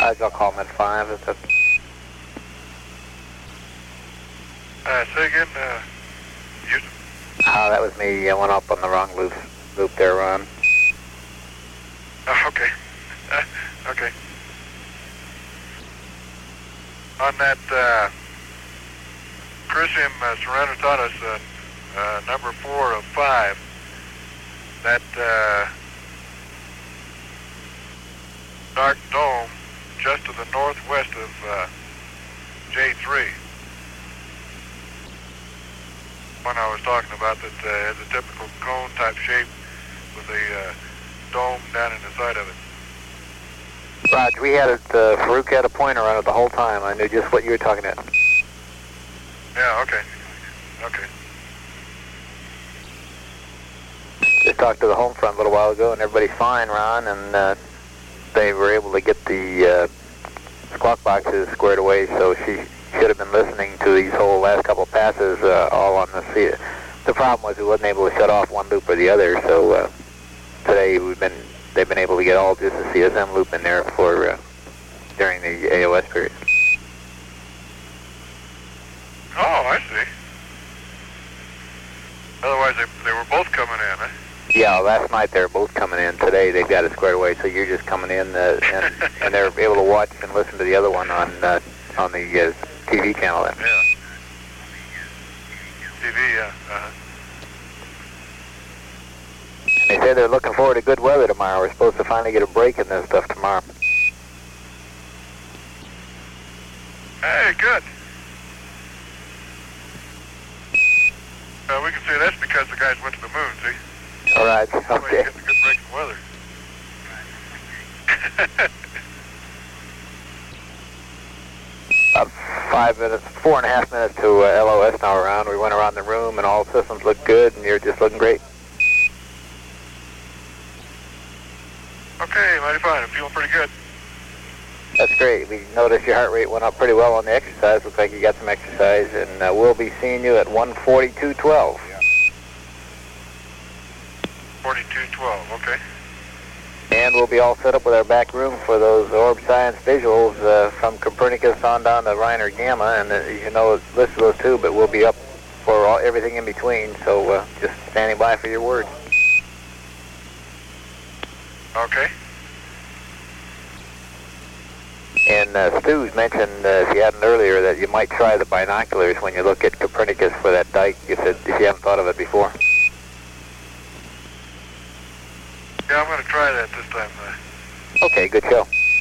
I'll call him at 5. If that's... Say again, Houston? That was me. I went up on the wrong loop there, Ron. Okay. Okay. On that Crisium Serenitatis, number 4 of 5, that dark dome just to the northwest of J3. One I was talking about that has a typical cone type shape with a dome down in the side of it. Roger, we had it, Farouk had a pointer on it the whole time. I knew just what you were talking about. Yeah, okay. Okay. Just talked to the home front a little while ago, and everybody's fine, Ron, and they were able to get the squawk boxes squared away, so she should have been listening to these whole last couple passes all on the sea. The problem was we wasn't able to shut off one loop or the other, so today they've been able to get all just the CSM loop in there for during the AOS period. Oh, I see. Otherwise, they were both coming in, huh? Yeah, last night they were both coming in. Today they've got it squared away, so you're just coming in, and they're able to watch and listen to the other one on the TV channel then. Yeah. TV, yeah. And they say they're looking forward to good weather tomorrow. We're supposed to finally get a break in this stuff tomorrow. Hey, good. We can say that's because the guys went to the moon, see? All right, That's why you okay. get the good break in weather. About 5 minutes, 4.5 minutes to LOS now around. We went around the room and all systems look good, and you're just looking great. Okay, mighty fine. I'm feeling pretty good. That's great. We noticed your heart rate went up pretty well on the exercise. Looks like you got some exercise, and we'll be seeing you at 1:42:12. 42:12, okay. And we'll be all set up with our back room for those orb science visuals from Copernicus on down to Reiner Gamma, and you know, list those too, but we'll be up for everything in between, so just standing by for your word. Okay. And Stu's mentioned, if you hadn't earlier, that you might try the binoculars when you look at Copernicus for that dike, if you haven't thought of it before. Yeah, I'm going to try that this time. Okay, good show.